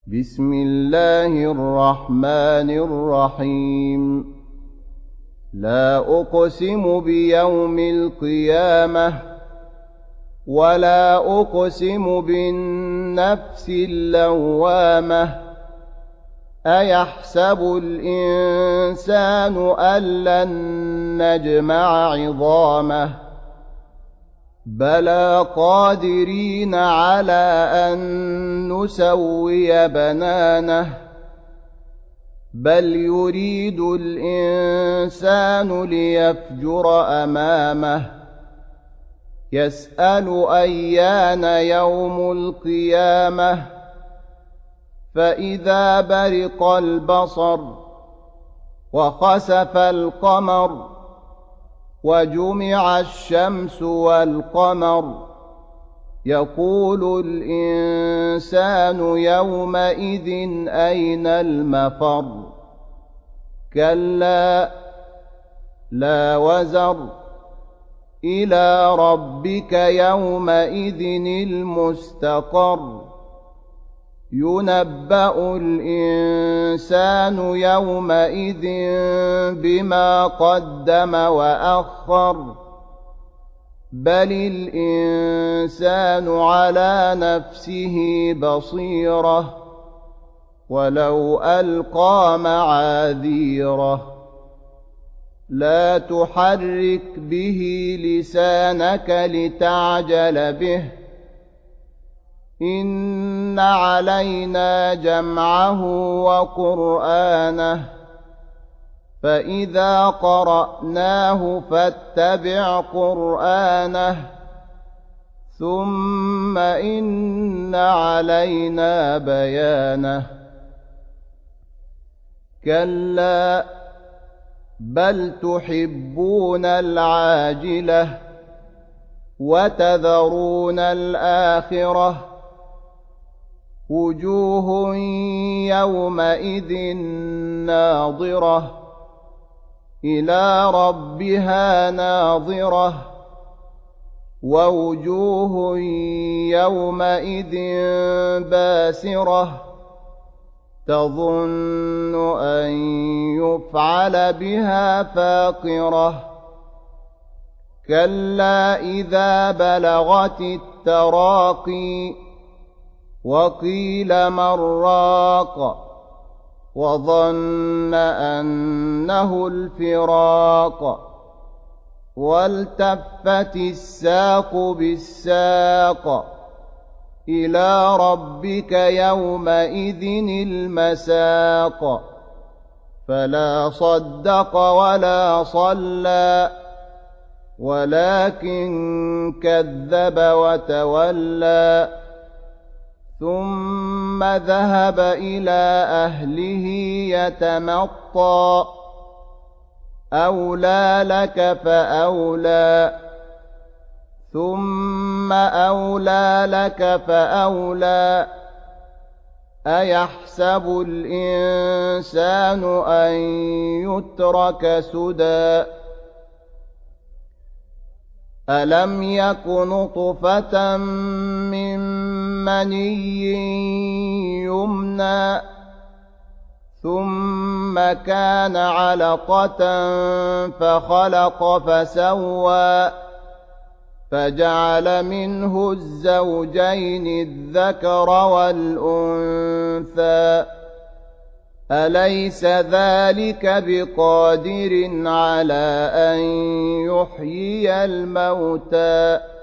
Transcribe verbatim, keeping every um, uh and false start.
بسم الله الرحمن الرحيم لا أقسم بيوم القيامة ولا أقسم بالنفس اللوامة أيحسب الإنسان أن لن نجمع عظامه بلى قادرين على أن نسوي بنانه بل يريد الإنسان ليفجر أمامه يسأل أيان يوم القيامة فإذا برق البصر وخسف القمر وجمع الشمس والقمر يقول الإنسان يومئذ أين المفر كلا لا وزر إلى ربك يومئذ المستقر ينبأ الإنسان يومئذ بما قدم وأخر بل الإنسان على نفسه بصيرة ولو ألقى معاذيره لا تحرك به لسانك لتعجل به إن علينا جمعه وقرآنه فإذا قرأناه فاتبع قرآنه ثم إن علينا بيانه كلا بل تحبون العاجلة وتذرون الآخرة وجوه يومئذ ناظرة إلى ربها ناظرة ووجوه يومئذ باسرة تظن أن يفعل بها فاقرة كلا إذا بلغت التراقي وقيل من راق وظن أنه الفراق والتفت الساق بالساق إلى ربك يومئذ المساق فلا صدق ولا صلى ولكن كذب وتولى ثم ذهب إلى أهله يتمطى أولى لك فأولى ثم أولى لك فأولى أيحسب الإنسان أن يترك سدى ألم يك نطفة من مني يمنى ثم كان علقة فخلق فسوى فجعل منه الزوجين الذكر والأنثى أليس ذلك بقادر على أن يحيي الموتى